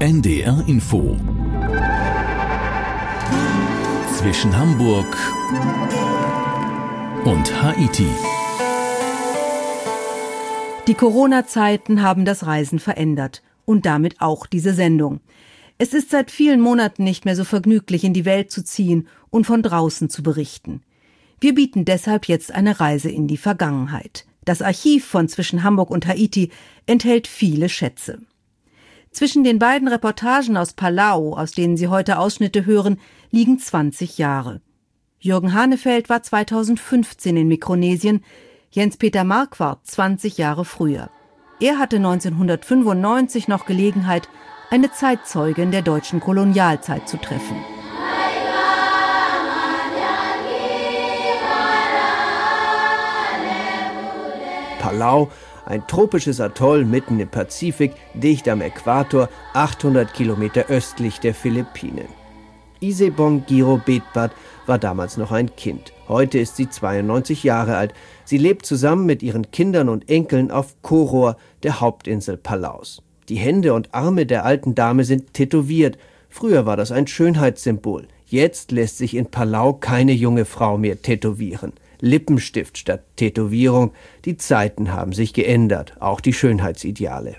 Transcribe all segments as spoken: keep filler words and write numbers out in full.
N D R Info zwischen Hamburg und Haiti. Die Corona-Zeiten haben das Reisen verändert und damit auch diese Sendung. Es ist seit vielen Monaten nicht mehr so vergnüglich, in die Welt zu ziehen und von draußen zu berichten. Wir bieten deshalb jetzt eine Reise in die Vergangenheit. Das Archiv von Zwischen Hamburg und Haiti enthält viele Schätze. Zwischen den beiden Reportagen aus Palau, aus denen Sie heute Ausschnitte hören, liegen zwanzig Jahre. Jürgen Hanefeld war zweitausendfünfzehn in Mikronesien, Jens-Peter Marquardt zwanzig Jahre früher. Er hatte neunzehnhundertfünfundneunzig noch Gelegenheit, eine Zeitzeugin der deutschen Kolonialzeit zu treffen. Palau, ein tropisches Atoll mitten im Pazifik, dicht am Äquator, achthundert Kilometer östlich der Philippinen. Isebong Girobetbat war damals noch ein Kind. Heute ist sie zweiundneunzig Jahre alt. Sie lebt zusammen mit ihren Kindern und Enkeln auf Koror, der Hauptinsel Palaus. Die Hände und Arme der alten Dame sind tätowiert. Früher war das ein Schönheitssymbol. Jetzt lässt sich in Palau keine junge Frau mehr tätowieren. Lippenstift statt Tätowierung. Die Zeiten haben sich geändert, auch die Schönheitsideale.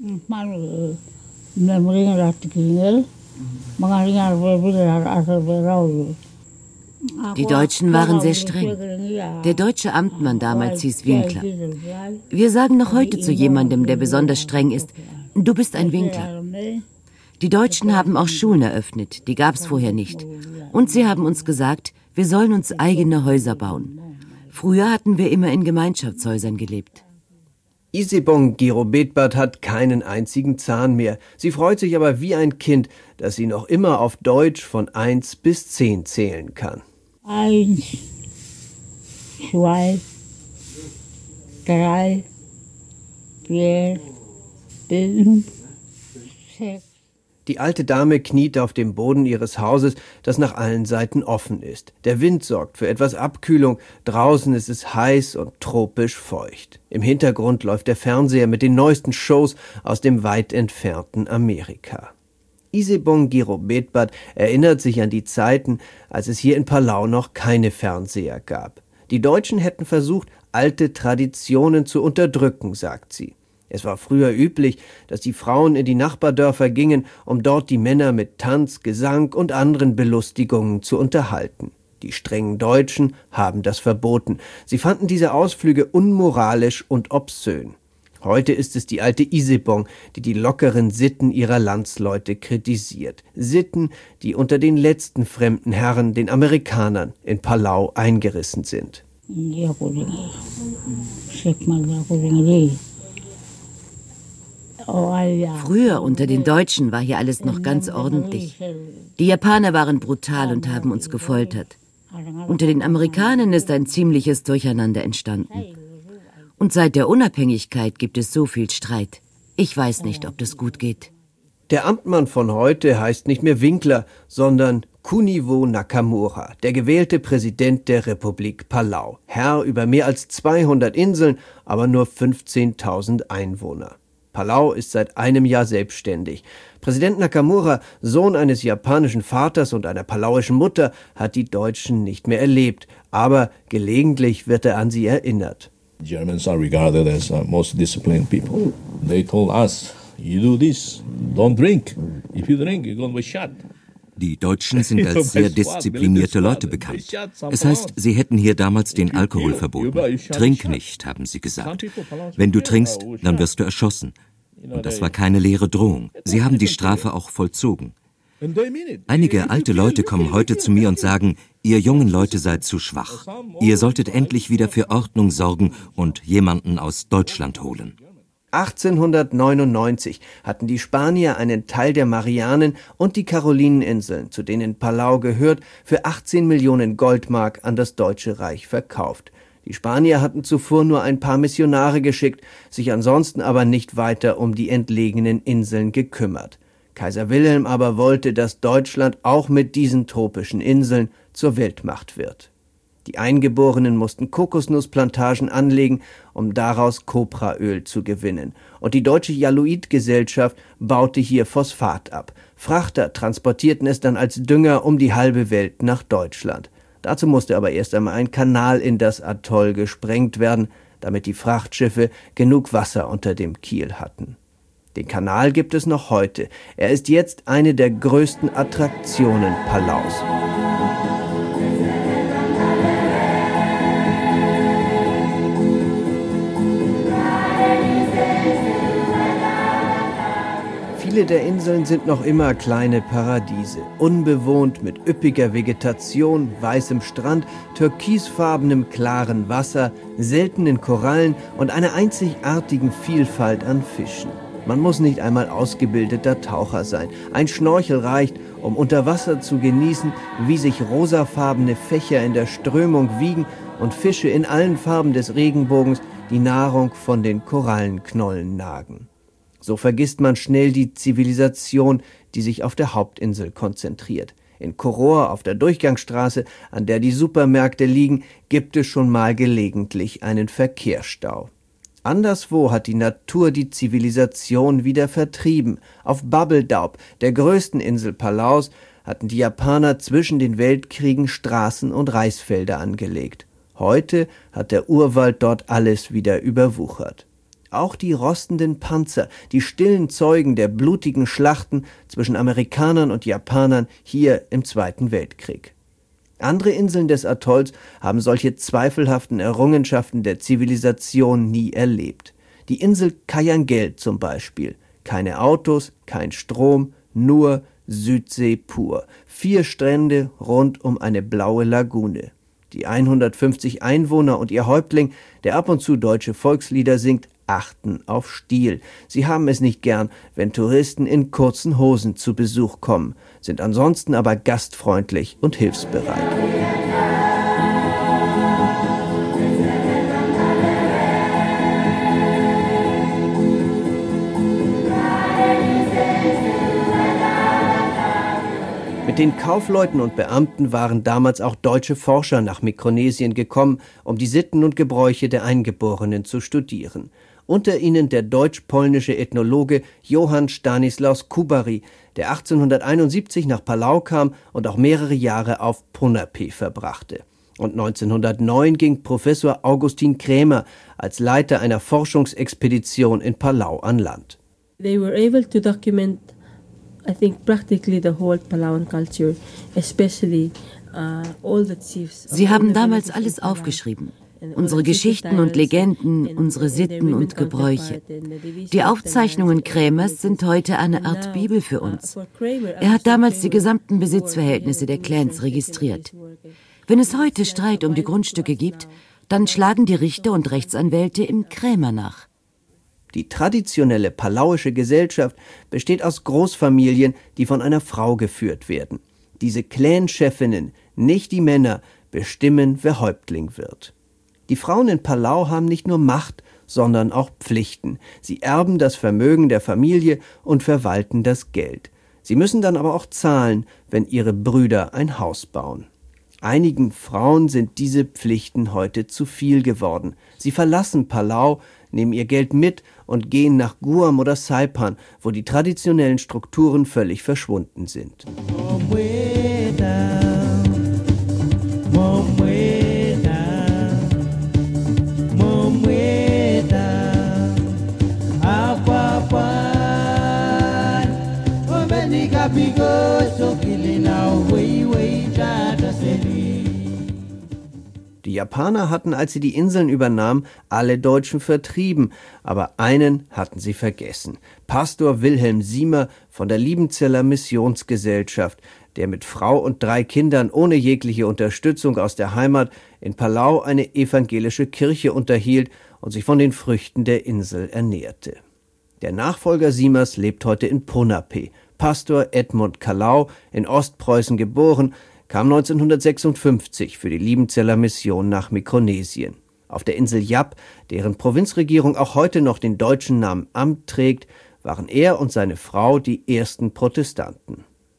Die Deutschen waren sehr streng. Der deutsche Amtmann damals hieß Winkler. Wir sagen noch heute zu jemandem, der besonders streng ist, du bist ein Winkler. Die Deutschen haben auch Schulen eröffnet, die gab es vorher nicht. Und sie haben uns gesagt, wir sollen uns eigene Häuser bauen. Früher hatten wir immer in Gemeinschaftshäusern gelebt. Isebong Girobetbat hat keinen einzigen Zahn mehr. Sie freut sich aber wie ein Kind, dass sie noch immer auf Deutsch von eins bis zehn zählen kann. Eins, zwei, drei, vier, fünf, sechs. Die alte Dame kniet auf dem Boden ihres Hauses, das nach allen Seiten offen ist. Der Wind sorgt für etwas Abkühlung. Draußen ist es heiß und tropisch feucht. Im Hintergrund läuft der Fernseher mit den neuesten Shows aus dem weit entfernten Amerika. Isebong Girobetbat erinnert sich an die Zeiten, als es hier in Palau noch keine Fernseher gab. Die Deutschen hätten versucht, alte Traditionen zu unterdrücken, sagt sie. Es war früher üblich, dass die Frauen in die Nachbardörfer gingen, um dort die Männer mit Tanz, Gesang und anderen Belustigungen zu unterhalten. Die strengen Deutschen haben das verboten. Sie fanden diese Ausflüge unmoralisch und obszön. Heute ist es die alte Isebong, die die lockeren Sitten ihrer Landsleute kritisiert. Sitten, die unter den letzten fremden Herren, den Amerikanern, in Palau eingerissen sind. Früher unter den Deutschen war hier alles noch ganz ordentlich. Die Japaner waren brutal und haben uns gefoltert. Unter den Amerikanern ist ein ziemliches Durcheinander entstanden. Und seit der Unabhängigkeit gibt es so viel Streit. Ich weiß nicht, ob das gut geht. Der Amtmann von heute heißt nicht mehr Winkler, sondern Kunivo Nakamura, der gewählte Präsident der Republik Palau. Herr über mehr als zweihundert Inseln, aber nur fünfzehntausend Einwohner. Palau ist seit einem Jahr selbstständig. Präsident Nakamura, Sohn eines japanischen Vaters und einer palauischen Mutter, hat die Deutschen nicht mehr erlebt. Aber gelegentlich wird er an sie erinnert. Germans are regarded as uh, most disciplined people. They told us, you do this, don't drink. If you drink, you're going to be shot. Die Deutschen sind als sehr disziplinierte Leute bekannt. Es heißt, sie hätten hier damals den Alkohol verboten. Trink nicht, haben sie gesagt. Wenn du trinkst, dann wirst du erschossen. Und das war keine leere Drohung. Sie haben die Strafe auch vollzogen. Einige alte Leute kommen heute zu mir und sagen, ihr jungen Leute seid zu schwach. Ihr solltet endlich wieder für Ordnung sorgen und jemanden aus Deutschland holen. achtzehnhundertneunundneunzig hatten die Spanier einen Teil der Marianen und die Karolineninseln, zu denen Palau gehört, für achtzehn Millionen Goldmark an das Deutsche Reich verkauft. Die Spanier hatten zuvor nur ein paar Missionare geschickt, sich ansonsten aber nicht weiter um die entlegenen Inseln gekümmert. Kaiser Wilhelm aber wollte, dass Deutschland auch mit diesen tropischen Inseln zur Weltmacht wird. Die Eingeborenen mussten Kokosnussplantagen anlegen, um daraus Kopraöl zu gewinnen. Und die Deutsche Jaluit-Gesellschaft baute hier Phosphat ab. Frachter transportierten es dann als Dünger um die halbe Welt nach Deutschland. Dazu musste aber erst einmal ein Kanal in das Atoll gesprengt werden, damit die Frachtschiffe genug Wasser unter dem Kiel hatten. Den Kanal gibt es noch heute. Er ist jetzt eine der größten Attraktionen Palaus. Viele der Inseln sind noch immer kleine Paradiese, unbewohnt mit üppiger Vegetation, weißem Strand, türkisfarbenem klaren Wasser, seltenen Korallen und einer einzigartigen Vielfalt an Fischen. Man muss nicht einmal ausgebildeter Taucher sein. Ein Schnorchel reicht, um unter Wasser zu genießen, wie sich rosafarbene Fächer in der Strömung wiegen und Fische in allen Farben des Regenbogens die Nahrung von den Korallenknollen nagen. So vergisst man schnell die Zivilisation, die sich auf der Hauptinsel konzentriert. In Koror auf der Durchgangsstraße, an der die Supermärkte liegen, gibt es schon mal gelegentlich einen Verkehrsstau. Anderswo hat die Natur die Zivilisation wieder vertrieben. Auf Babeldaub, der größten Insel Palaus, hatten die Japaner zwischen den Weltkriegen Straßen und Reisfelder angelegt. Heute hat der Urwald dort alles wieder überwuchert. Auch die rostenden Panzer, die stillen Zeugen der blutigen Schlachten zwischen Amerikanern und Japanern hier im Zweiten Weltkrieg. Andere Inseln des Atolls haben solche zweifelhaften Errungenschaften der Zivilisation nie erlebt. Die Insel Kayangel zum Beispiel. Keine Autos, kein Strom, nur Südsee pur. Vier Strände rund um eine blaue Lagune. Die hundertfünfzig Einwohner und ihr Häuptling, der ab und zu deutsche Volkslieder singt, achten auf Stil. Sie haben es nicht gern, wenn Touristen in kurzen Hosen zu Besuch kommen, sind ansonsten aber gastfreundlich und hilfsbereit. Mit den Kaufleuten und Beamten waren damals auch deutsche Forscher nach Mikronesien gekommen, um die Sitten und Gebräuche der Eingeborenen zu studieren. Unter ihnen der deutsch-polnische Ethnologe Johann Stanislaus Kubary, der achtzehnhunderteinundsiebzig nach Palau kam und auch mehrere Jahre auf Ponape verbrachte. Und neunzehnhundertneun ging Professor Augustin Krämer als Leiter einer Forschungsexpedition in Palau an Land. They were able to document, I think, practically the whole Palauan culture, especially uh, all the chiefs. Sie haben damals alles aufgeschrieben. Unsere Geschichten und Legenden, unsere Sitten und Gebräuche. Die Aufzeichnungen Krämers sind heute eine Art Bibel für uns. Er hat damals die gesamten Besitzverhältnisse der Clans registriert. Wenn es heute Streit um die Grundstücke gibt, dann schlagen die Richter und Rechtsanwälte im Krämer nach. Die traditionelle palauische Gesellschaft besteht aus Großfamilien, die von einer Frau geführt werden. Diese Clan-Chefinnen, nicht die Männer, bestimmen, wer Häuptling wird. Die Frauen in Palau haben nicht nur Macht, sondern auch Pflichten. Sie erben das Vermögen der Familie und verwalten das Geld. Sie müssen dann aber auch zahlen, wenn ihre Brüder ein Haus bauen. Einigen Frauen sind diese Pflichten heute zu viel geworden. Sie verlassen Palau, nehmen ihr Geld mit und gehen nach Guam oder Saipan, wo die traditionellen Strukturen völlig verschwunden sind. Die Japaner hatten, als sie die Inseln übernahmen, alle Deutschen vertrieben, aber einen hatten sie vergessen. Pastor Wilhelm Siemer von der Liebenzeller Missionsgesellschaft, der mit Frau und drei Kindern ohne jegliche Unterstützung aus der Heimat in Palau eine evangelische Kirche unterhielt und sich von den Früchten der Insel ernährte. Der Nachfolger Siemers lebt heute in Ponape. Pastor Edmund Kalau, in Ostpreußen geboren, kam neunzehnhundertsechsundfünfzig für die Liebenzeller Mission nach Mikronesien. Auf der Insel Yap, deren Provinzregierung auch heute noch den deutschen Namen Amt trägt, waren er und seine Frau die ersten Protestanten.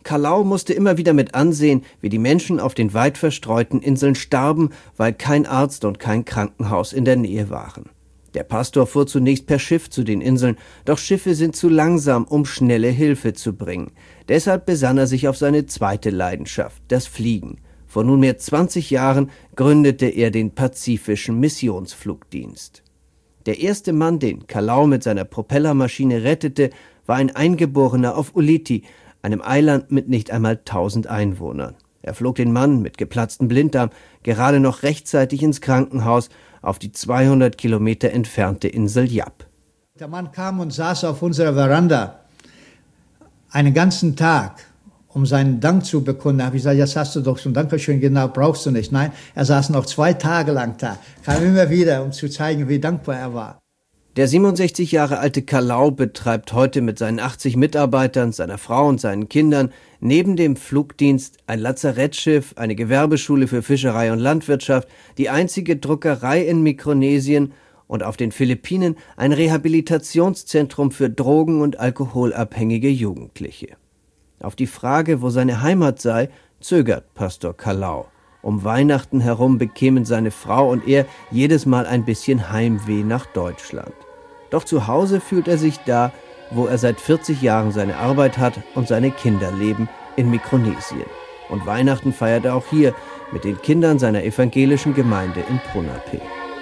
Kalau musste immer wieder mit ansehen, wie die Menschen auf den weit verstreuten Inseln starben, weil kein Arzt und kein Krankenhaus in der Nähe waren. Der Pastor fuhr zunächst per Schiff zu den Inseln, doch Schiffe sind zu langsam, um schnelle Hilfe zu bringen. Deshalb besann er sich auf seine zweite Leidenschaft, das Fliegen. Vor nunmehr zwanzig Jahren gründete er den Pazifischen Missionsflugdienst. Der erste Mann, den Kalau mit seiner Propellermaschine rettete, war ein Eingeborener auf Ulithi, einem Eiland mit nicht einmal tausend Einwohnern. Er flog den Mann mit geplatztem Blinddarm gerade noch rechtzeitig ins Krankenhaus auf die zweihundert Kilometer entfernte Insel Yap. Der Mann kam und saß auf unserer Veranda einen ganzen Tag, um seinen Dank zu bekunden. Da habe ich gesagt, jetzt hast du doch schon Dankeschön, genau, brauchst du nicht. Nein, er saß noch zwei Tage lang da, kam immer wieder, um zu zeigen, wie dankbar er war. Der siebenundsechzig Jahre alte Kalau betreibt heute mit seinen achtzig Mitarbeitern, seiner Frau und seinen Kindern neben dem Flugdienst ein Lazarettschiff, eine Gewerbeschule für Fischerei und Landwirtschaft, die einzige Druckerei in Mikronesien und auf den Philippinen ein Rehabilitationszentrum für drogen- und alkoholabhängige Jugendliche. Auf die Frage, wo seine Heimat sei, zögert Pastor Kalau. Um Weihnachten herum bekämen seine Frau und er jedes Mal ein bisschen Heimweh nach Deutschland. Doch zu Hause fühlt er sich da, wo er seit vierzig Jahren seine Arbeit hat und seine Kinder leben, in Mikronesien. Und Weihnachten feiert er auch hier mit den Kindern seiner evangelischen Gemeinde in Ponape.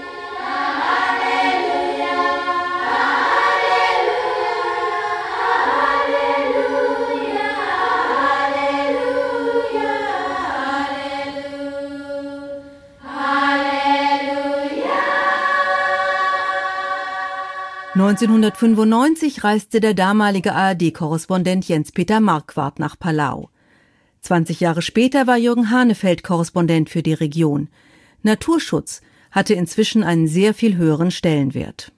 neunzehnhundertfünfundneunzig reiste der damalige A R D-Korrespondent Jens-Peter Marquardt nach Palau. zwanzig Jahre später war Jürgen Hanefeld Korrespondent für die Region. Naturschutz hatte inzwischen einen sehr viel höheren Stellenwert.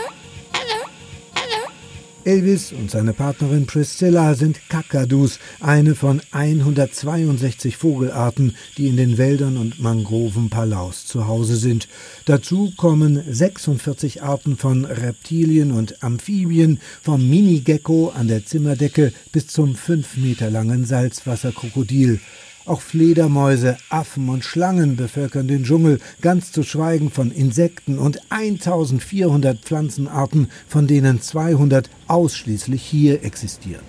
Elvis und seine Partnerin Priscilla sind Kakadus, eine von hundertzweiundsechzig Vogelarten, die in den Wäldern und Mangroven Palaus zu Hause sind. Dazu kommen sechsundvierzig Arten von Reptilien und Amphibien, vom Minigecko an der Zimmerdecke bis zum fünf Meter langen Salzwasserkrokodil. Auch Fledermäuse, Affen und Schlangen bevölkern den Dschungel, ganz zu schweigen von Insekten und eintausendvierhundert Pflanzenarten, von denen zweihundert ausschließlich hier existieren.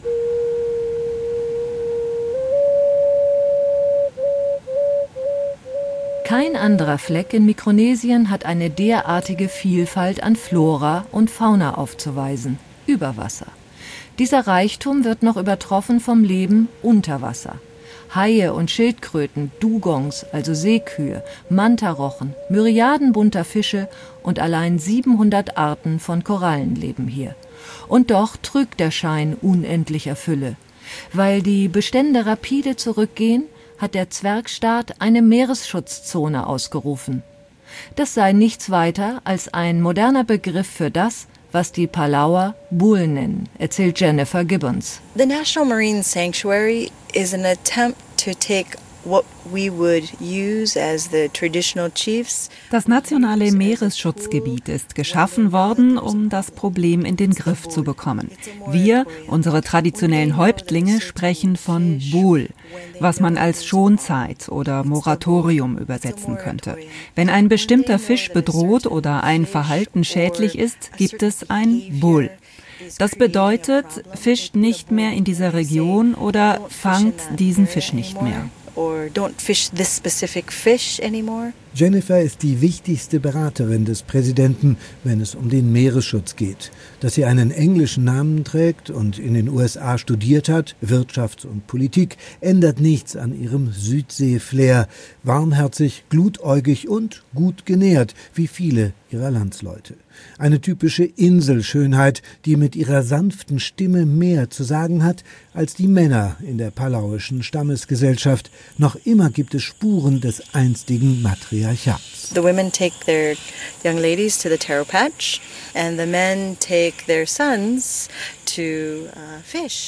Kein anderer Fleck in Mikronesien hat eine derartige Vielfalt an Flora und Fauna aufzuweisen, über Wasser. Dieser Reichtum wird noch übertroffen vom Leben unter Wasser. Haie und Schildkröten, Dugongs, also Seekühe, Mantarochen, Myriaden bunter Fische und allein siebenhundert Arten von Korallen leben hier. Und doch trügt der Schein unendlicher Fülle. Weil die Bestände rapide zurückgehen, hat der Zwergstaat eine Meeresschutzzone ausgerufen. Das sei nichts weiter als ein moderner Begriff für das, was die Palauer Bul nennen, erzählt Jennifer Gibbons. The National Marine Sanctuary is an attempt to take what we would use as the traditional chiefs. Das nationale Meeresschutzgebiet ist geschaffen worden, um das Problem in den Griff zu bekommen. Wir, unsere traditionellen Häuptlinge, sprechen von Bul, was man als Schonzeit oder Moratorium übersetzen könnte. Wenn ein bestimmter Fisch bedroht oder ein Verhalten schädlich ist, gibt es ein Bul. Das bedeutet, fischt nicht mehr in dieser Region oder fangt diesen Fisch nicht mehr. Or don't fish this specific fish anymore. Jennifer ist die wichtigste Beraterin des Präsidenten, wenn es um den Meeresschutz geht. Dass sie einen englischen Namen trägt und in den U S A studiert hat, Wirtschaft und Politik, ändert nichts an ihrem Südsee-Flair. Warmherzig, glutäugig und gut genährt, wie viele ihrer Landsleute. Eine typische Inselschönheit, die mit ihrer sanften Stimme mehr zu sagen hat als die Männer in der palauischen Stammesgesellschaft. Noch immer gibt es Spuren des einstigen Matriarchats. The women take their young ladies to the taro patch and the men take their sons to uh, fish.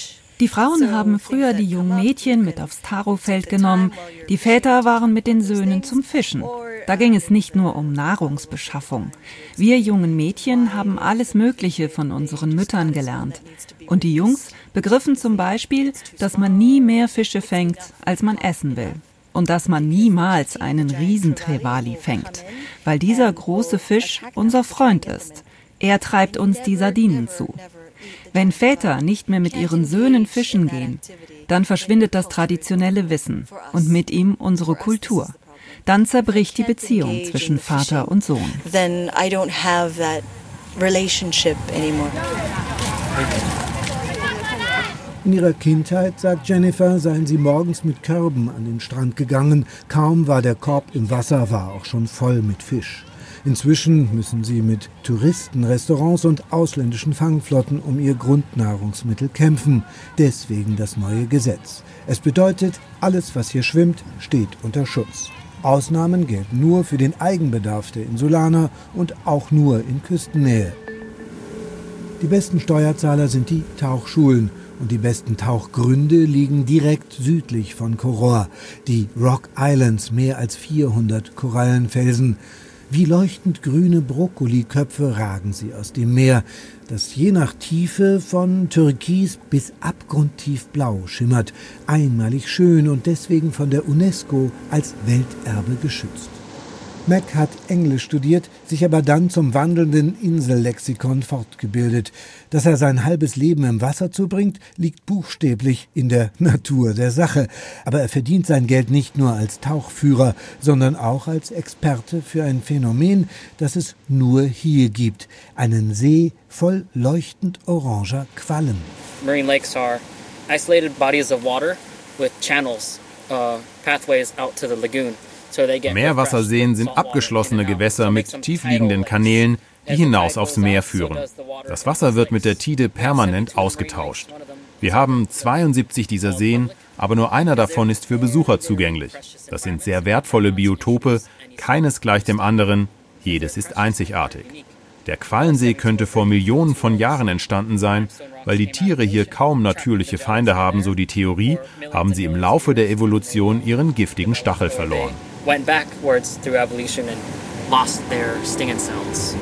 Die Frauen haben früher die jungen Mädchen mit aufs Tarofeld genommen, die Väter waren mit den Söhnen zum Fischen. Da ging es nicht nur um Nahrungsbeschaffung. Wir jungen Mädchen haben alles Mögliche von unseren Müttern gelernt. Und die Jungs begriffen zum Beispiel, dass man nie mehr Fische fängt, als man essen will. Und dass man niemals einen Riesentrevali fängt, weil dieser große Fisch unser Freund ist. Er treibt uns die Sardinen zu. Wenn Väter nicht mehr mit ihren Söhnen fischen gehen, dann verschwindet das traditionelle Wissen und mit ihm unsere Kultur. Dann zerbricht die Beziehung zwischen Vater und Sohn. Then I don't have that relationship anymore. In ihrer Kindheit, sagt Jennifer, seien sie morgens mit Körben an den Strand gegangen. Kaum war der Korb im Wasser, war auch schon voll mit Fisch. Inzwischen müssen sie mit Touristen, Restaurants und ausländischen Fangflotten um ihr Grundnahrungsmittel kämpfen. Deswegen das neue Gesetz. Es bedeutet, alles, was hier schwimmt, steht unter Schutz. Ausnahmen gelten nur für den Eigenbedarf der Insulaner und auch nur in Küstennähe. Die besten Steuerzahler sind die Tauchschulen. Und die besten Tauchgründe liegen direkt südlich von Koror. Die Rock Islands, mehr als vierhundert Korallenfelsen. Wie leuchtend grüne Brokkoliköpfe ragen sie aus dem Meer, das je nach Tiefe von türkis bis abgrundtief blau schimmert. Einmalig schön und deswegen von der UNESCO als Welterbe geschützt. Mac hat Englisch studiert, sich aber dann zum wandelnden Insellexikon fortgebildet. Dass er sein halbes Leben im Wasser zubringt, liegt buchstäblich in der Natur der Sache. Aber er verdient sein Geld nicht nur als Tauchführer, sondern auch als Experte für ein Phänomen, das es nur hier gibt. Einen See voll leuchtend oranger Quallen. Marine lakes are isolated bodies of water with channels, uh, pathways out to the lagoon. Meerwasserseen sind abgeschlossene Gewässer mit tiefliegenden Kanälen, die hinaus aufs Meer führen. Das Wasser wird mit der Tide permanent ausgetauscht. Wir haben zweiundsiebzig dieser Seen, aber nur einer davon ist für Besucher zugänglich. Das sind sehr wertvolle Biotope, keines gleich dem anderen, jedes ist einzigartig. Der Quallensee könnte vor Millionen von Jahren entstanden sein, weil die Tiere hier kaum natürliche Feinde haben, so die Theorie, haben sie im Laufe der Evolution ihren giftigen Stachel verloren. Went backwards through evolution and lost their stinging cells.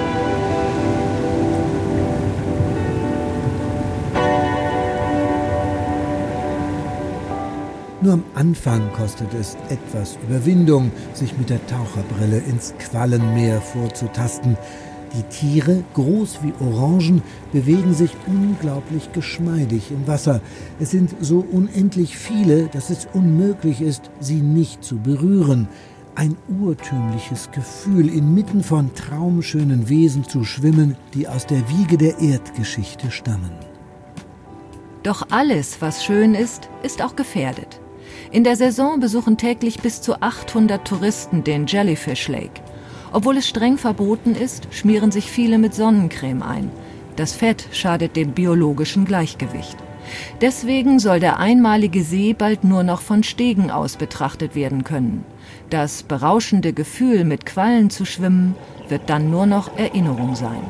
Nur am Anfang kostet es etwas Überwindung, sich mit der Taucherbrille ins Quallenmeer vorzutasten. Die Tiere, groß wie Orangen, bewegen sich unglaublich geschmeidig im Wasser. Es sind so unendlich viele, dass es unmöglich ist, sie nicht zu berühren. Ein urtümliches Gefühl, inmitten von traumschönen Wesen zu schwimmen, die aus der Wiege der Erdgeschichte stammen. Doch alles, was schön ist, ist auch gefährdet. In der Saison besuchen täglich bis zu achthundert Touristen den Jellyfish Lake. Obwohl es streng verboten ist, schmieren sich viele mit Sonnencreme ein. Das Fett schadet dem biologischen Gleichgewicht. Deswegen soll der einmalige See bald nur noch von Stegen aus betrachtet werden können. Das berauschende Gefühl, mit Quallen zu schwimmen, wird dann nur noch Erinnerung sein.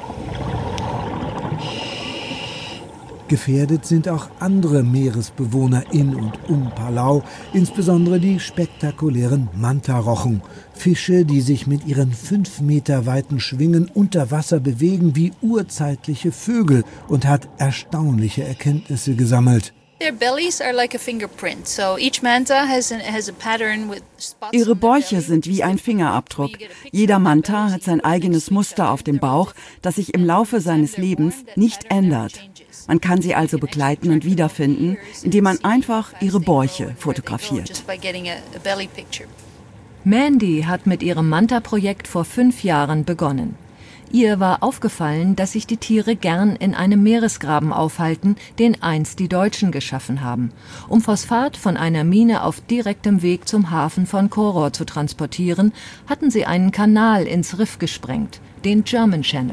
Gefährdet sind auch andere Meeresbewohner in und um Palau, insbesondere die spektakulären Mantarochen. Fische, die sich mit ihren fünf Meter weiten Schwingen unter Wasser bewegen wie urzeitliche Vögel, und hat erstaunliche Erkenntnisse gesammelt. Ihre Bäuche sind wie ein Fingerabdruck. Jeder Manta hat sein eigenes Muster auf dem Bauch, das sich im Laufe seines Lebens nicht ändert. Man kann sie also begleiten und wiederfinden, indem man einfach ihre Bäuche fotografiert. Mandy hat mit ihrem Manta-Projekt vor fünf Jahren begonnen. Ihr war aufgefallen, dass sich die Tiere gern in einem Meeresgraben aufhalten, den einst die Deutschen geschaffen haben. Um Phosphat von einer Mine auf direktem Weg zum Hafen von Koror zu transportieren, hatten sie einen Kanal ins Riff gesprengt, den German Channel.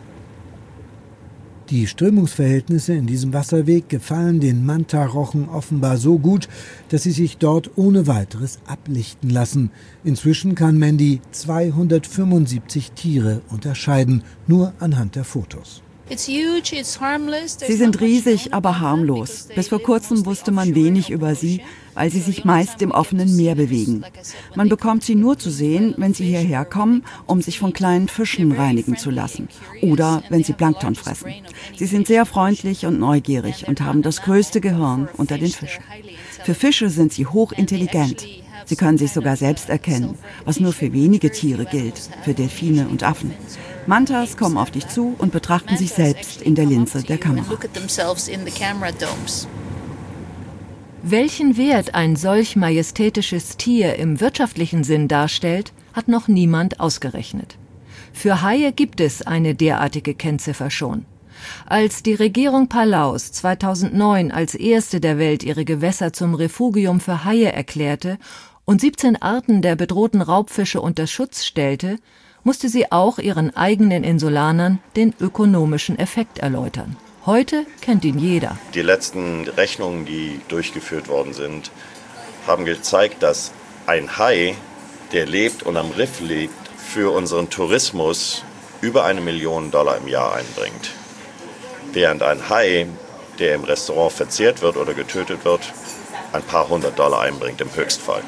Die Strömungsverhältnisse in diesem Wasserweg gefallen den Mantarochen offenbar so gut, dass sie sich dort ohne weiteres ablichten lassen. Inzwischen kann Mandy zweihundertfünfundsiebzig Tiere unterscheiden, nur anhand der Fotos. Sie sind riesig, aber harmlos. Bis vor kurzem wusste man wenig über sie, weil sie sich meist im offenen Meer bewegen. Man bekommt sie nur zu sehen, wenn sie hierher kommen, um sich von kleinen Fischen reinigen zu lassen. Oder wenn sie Plankton fressen. Sie sind sehr freundlich und neugierig und haben das größte Gehirn unter den Fischen. Für Fische sind sie hochintelligent. Sie können sich sogar selbst erkennen, was nur für wenige Tiere gilt, für Delfine und Affen. Mantas kommen auf dich zu und betrachten sich selbst in der Linse der Kamera. Welchen Wert ein solch majestätisches Tier im wirtschaftlichen Sinn darstellt, hat noch niemand ausgerechnet. Für Haie gibt es eine derartige Kennziffer schon. Als die Regierung Palaus zweitausendneun als erste der Welt ihre Gewässer zum Refugium für Haie erklärte und siebzehn Arten der bedrohten Raubfische unter Schutz stellte, musste sie auch ihren eigenen Insulanern den ökonomischen Effekt erläutern. Heute kennt ihn jeder. Die letzten Rechnungen, die durchgeführt worden sind, haben gezeigt, dass ein Hai, der lebt und am Riff liegt, für unseren Tourismus über eine Million Dollar im Jahr einbringt. Während ein Hai, der im Restaurant verzehrt wird oder getötet wird, ein paar hundert Dollar einbringt im Höchstfall.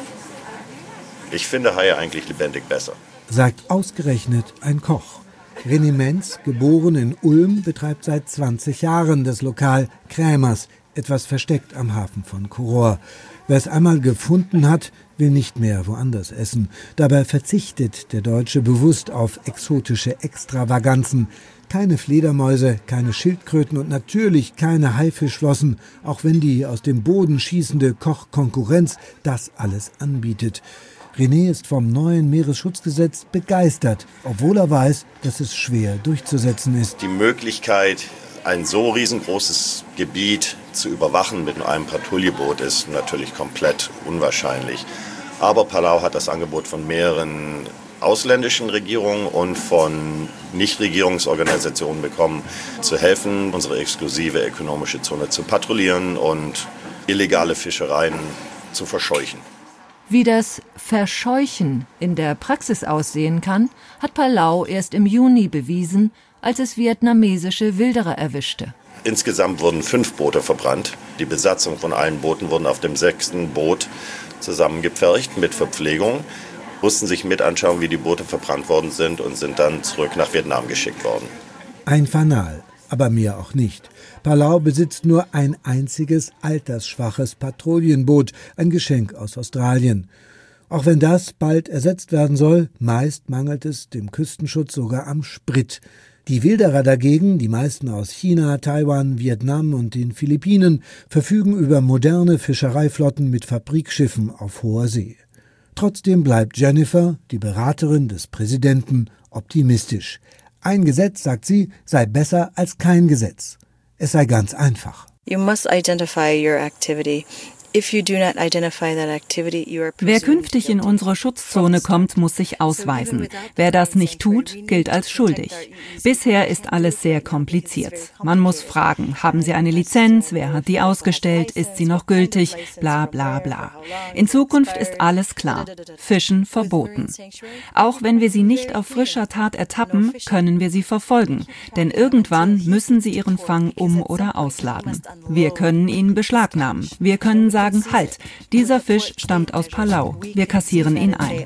Ich finde Haie eigentlich lebendig besser. Sagt ausgerechnet ein Koch. René Menz, geboren in Ulm, betreibt seit zwanzig Jahren das Lokal Krämers, etwas versteckt am Hafen von Koror. Wer es einmal gefunden hat, will nicht mehr woanders essen. Dabei verzichtet der Deutsche bewusst auf exotische Extravaganzen. Keine Fledermäuse, keine Schildkröten und natürlich keine Haifischflossen, auch wenn die aus dem Boden schießende Kochkonkurrenz das alles anbietet. René ist vom neuen Meeresschutzgesetz begeistert, obwohl er weiß, dass es schwer durchzusetzen ist. Die Möglichkeit, ein so riesengroßes Gebiet zu überwachen mit einem Patrouilleboot ist natürlich komplett unwahrscheinlich. Aber Palau hat das Angebot von mehreren ausländischen Regierungen und von Nichtregierungsorganisationen bekommen, zu helfen, unsere exklusive ökonomische Zone zu patrouillieren und illegale Fischereien zu verscheuchen. Wie das Verscheuchen in der Praxis aussehen kann, hat Palau erst im Juni bewiesen, als es vietnamesische Wilderer erwischte. Insgesamt wurden fünf Boote verbrannt. Die Besatzung von allen Booten wurden auf dem sechsten Boot zusammengepfercht mit Verpflegung, mussten sich mit anschauen, wie die Boote verbrannt worden sind und sind dann zurück nach Vietnam geschickt worden. Ein Fanal, aber mehr auch nicht. Palau besitzt nur ein einziges altersschwaches Patrouillenboot, ein Geschenk aus Australien. Auch wenn das bald ersetzt werden soll, meist mangelt es dem Küstenschutz sogar am Sprit. Die Wilderer dagegen, die meisten aus China, Taiwan, Vietnam und den Philippinen, verfügen über moderne Fischereiflotten mit Fabrikschiffen auf hoher See. Trotzdem bleibt Jennifer, die Beraterin des Präsidenten, optimistisch. Ein Gesetz, sagt sie, sei besser als kein Gesetz. Es sei ganz einfach. You must identify your activity. If you do not identify that activity, you are Wer künftig in unsere Schutzzone kommt, muss sich ausweisen. Wer das nicht tut, gilt als schuldig. Bisher ist alles sehr kompliziert. Man muss fragen, haben Sie eine Lizenz? Wer hat die ausgestellt? Ist sie noch gültig? Bla bla bla. In Zukunft ist alles klar. Fischen verboten. Auch wenn wir sie nicht auf frischer Tat ertappen, können wir sie verfolgen. Denn irgendwann müssen sie ihren Fang um- oder ausladen. Wir können ihn beschlagnahmen. Wir können sagen, sagen, halt, dieser Fisch stammt aus Palau. Wir kassieren ihn ein.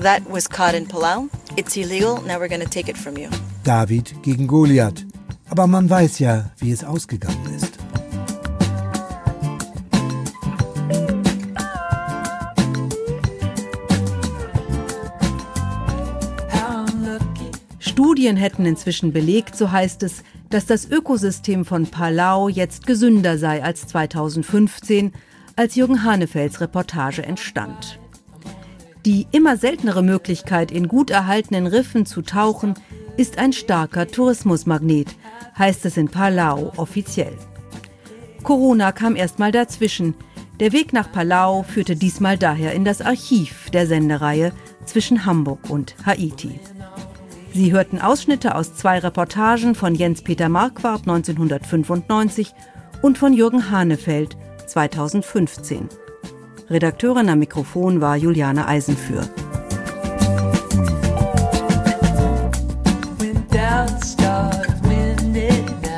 David gegen Goliath. Aber man weiß ja, wie es ausgegangen ist. Studien hätten inzwischen belegt, so heißt es, dass das Ökosystem von Palau jetzt gesünder sei als zweitausendfünfzehn, als Jürgen Hanefelds Reportage entstand. Die immer seltenere Möglichkeit, in gut erhaltenen Riffen zu tauchen, ist ein starker Tourismusmagnet, heißt es in Palau offiziell. Corona kam erstmal dazwischen. Der Weg nach Palau führte diesmal daher in das Archiv der Sendereihe zwischen Hamburg und Haiti. Sie hörten Ausschnitte aus zwei Reportagen von Jens-Peter Marquardt neunzehnhundertfünfundneunzig und von Jürgen Hanefeld zweitausendfünfzehn. Redakteurin am Mikrofon war Juliane Eisenführ. When doubts start winning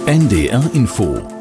N D R Info